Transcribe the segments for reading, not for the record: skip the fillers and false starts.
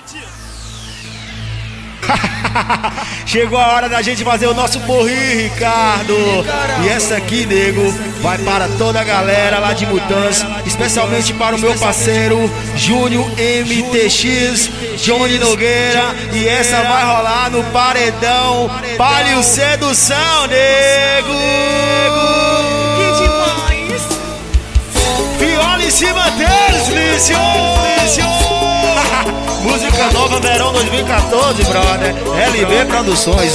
Chegou a hora da gente fazer o nosso porrinho, Ricardo. E essa aqui, nego, vai para toda a galera lá de Mutança, especialmente para o meu parceiro Júnior MTX, Johnny Nogueira. E essa vai rolar no paredão Palio Sedução, nego. Que demais! Viola em cima deles, Lício. Música nova, verão 2014, brother. LB Produções,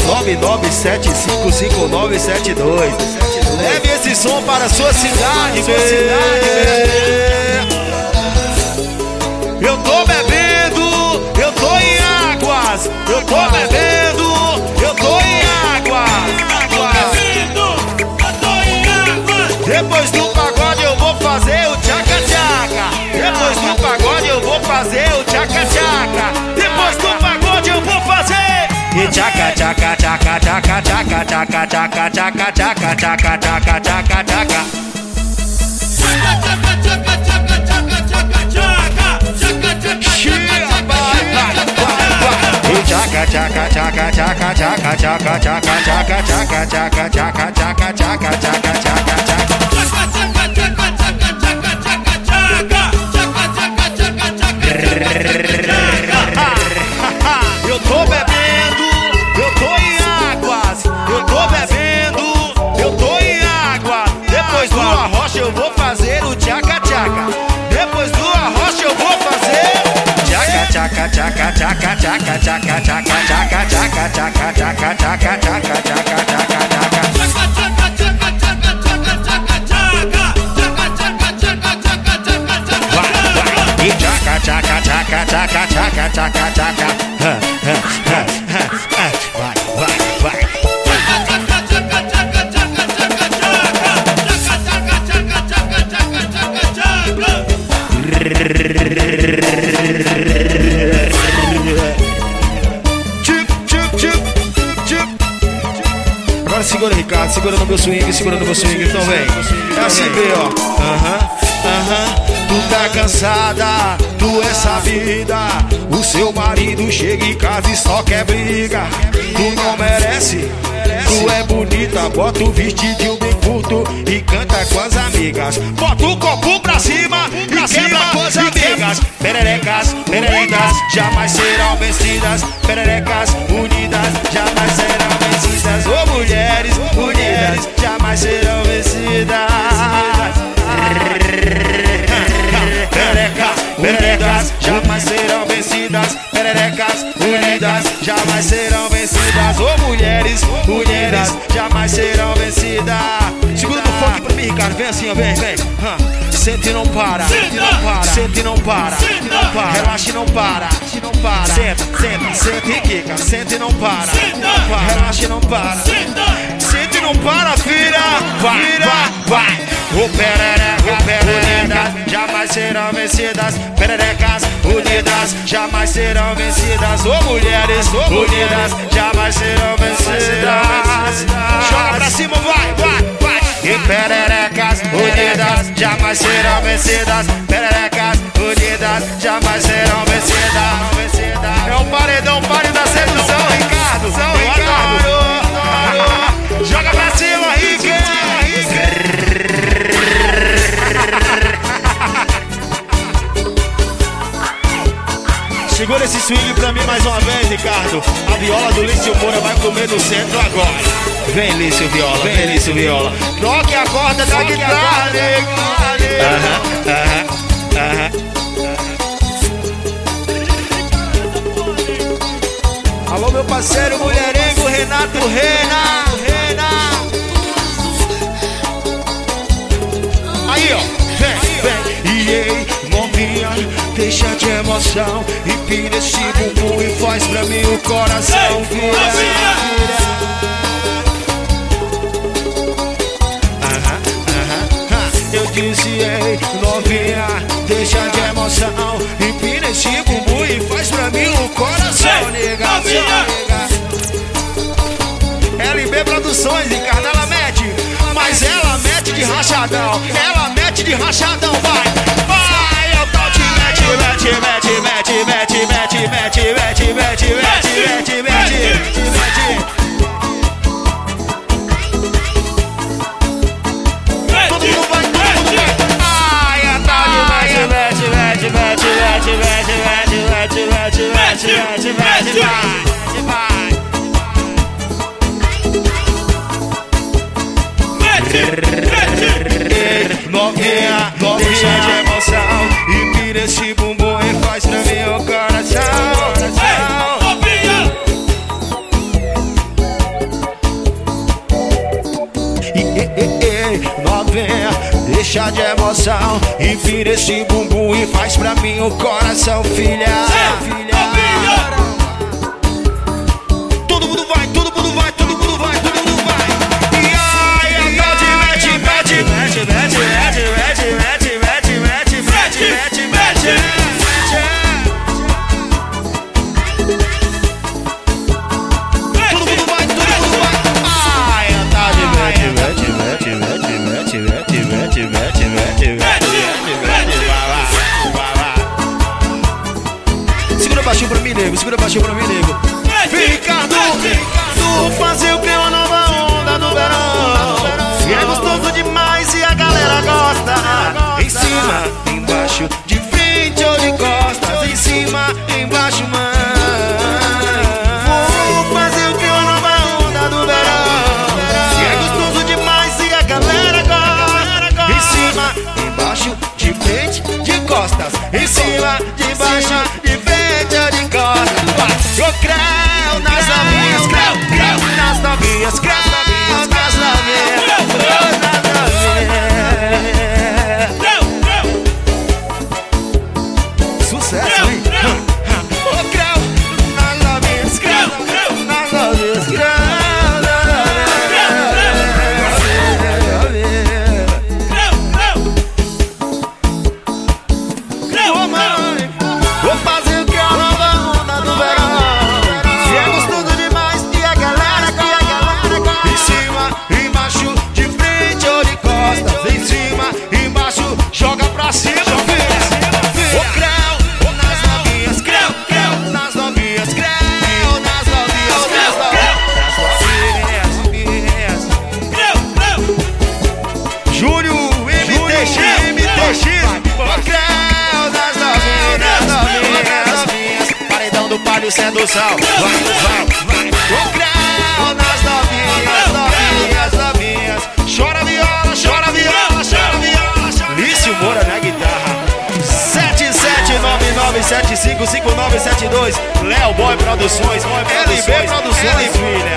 997559972. Leve esse som para a sua cidade, Eu tô bebendo, eu tô em águas. Eu tô bebendo, eu tô em águas. Depois do pagode eu vou fazer o tchaca-tchaca. Depois do pagode eu vou fazer o tchaca-tchaca. Depois do pagode eu vou fazer e tchaca-tchaca, tchaca-tchaca, tchaca-tchaca, tchaca-tchaca, tchaca-tchaca, tchaca-tchaca, tchaca. Tchaca, tchaca, tchaca, tchaca, tchaca, tchaca, tchaca, tchaca, tchaca, tchaca, tchaca, tchaca, tchaca, tchaca, tchaca, tchaca. Eu tô bebendo, eu tô em águas. Eu tô bebendo, eu tô em água. Depois do arrocha eu vou fazer o tchaca-tchaca. Depois do arrocha eu vou fazer tchaca, tchaca, tchaca, tchaca, tchaca, tchaca, tchaca, tchaca, tchaca, tchaca, tchaca, tchaca, tchaca, tchaca, tchaca. E tchaca, tchaca, tchaca, tchaca, tchaca, tchaca, tchaca. Vai. Agora segura, Ricardo, segura no meu swing, então vem. É assim, ó. Tu tá cansada, tu é sabida. O seu marido chega em casa e só quer briga. Tu não merece, tu é bonita. Bota o vestidinho bem curto e canta com as amigas. Bota o copo pra cima e quebra com as amigas. Pererecas, pererecas, jamais serão vencidas. Pererecas unidas, jamais serão vencidas. Ô mulheres unidas, jamais serão vencidas. Pererecas, jamais serão vencidas. Pererecas unidas, jamais serão vencidas. Ô mulheres unidas, jamais serão vencidas. Segura no funk pra mim, Ricardo, vem assim, ó, vem. Sente e não para, sente e não para, relaxa e não para. Senta e quica, sente e não para, relaxa e não para. Sente e não para, filha, vai. O perereca, unidas, jamais serão vencidas. Pererecas unidas, jamais serão vencidas. Ô mulheres unidas, jamais serão vencidas. Joga pra cima, vai. E pererecas unidas, jamais serão vencidas. Pererecas unidas, jamais serão vencidas. É um paredão, pare da sedução, Ricardo. Joga pra cima, Ricardo. Segura esse swing pra mim mais uma vez, Ricardo. A viola do Lício Moura vai comer no centro agora. Vem, Lício Viola. Toque a corda da guitarra, nego. Alô, meu parceiro mulherengo, Renato Rena. Aí, ó, vem. E ei, novinha, deixa de emoção. Empina esse bumbum e faz pra mim o coração. Eu disse, ei, novinha, deixa de emoção. Empina esse bumbum e faz pra mim o coração, nega. LB Produções, Ricardo, ela mete, mas ela mete de rachadão. Eu tô te mete, mete, mete, mete, vai. Novinha, deixa de emoção e vira esse bumbum e faz pra mim o coração. Novinha, deixa de emoção e vira esse bumbum e faz pra mim o coração, filha. Todo mundo vai, todo mundo vai, todo mundo vai, todo mundo vai. E ai, a tal de mete, mete, mete, mete, mete, mete, mete, mete, mete, mete, mete, todo mundo vai, todo mundo vai. Ai, a tal de mete, mete, mete, mete, mete, mete, mete, mete, mete, mete, vai lá. Segura baixinho pra mim, nego, segura baixinho pra mim, nego. Ricardo, tu fazer o que é uma nova onda do verão. E é gostoso demais e a galera gosta. Em cima, embaixo, de frente ou de costas. Em cima, embaixo, mãe. Vou fazer o que é uma nova onda do verão. E é gostoso demais e a galera gosta. Em cima, embaixo, de frente, de costas. Em cima, de baixo, de frente ou de costas. Eu creu nas novinhas, creu nas novinhas, creu nas novinhas, nas novinhas. Sucesso, hein? Eu creu nas novinhas, creu nas novinhas, creu nas novinhas. Creu, mãe, vou fazer o que a nova onda do verão. Joga pra cima, filha. O creu nas novinhas, creu nas novinhas, creu nas novinhas, creu. Júlio, MTX. O creu nas novinhas. Paredão do palio sedução. Vai. O creu nas novinhas. Chora viola, chora viola, chora viola. Lício Moura na guitarra. 7799755972. Léo Boy Produções. LB Produções.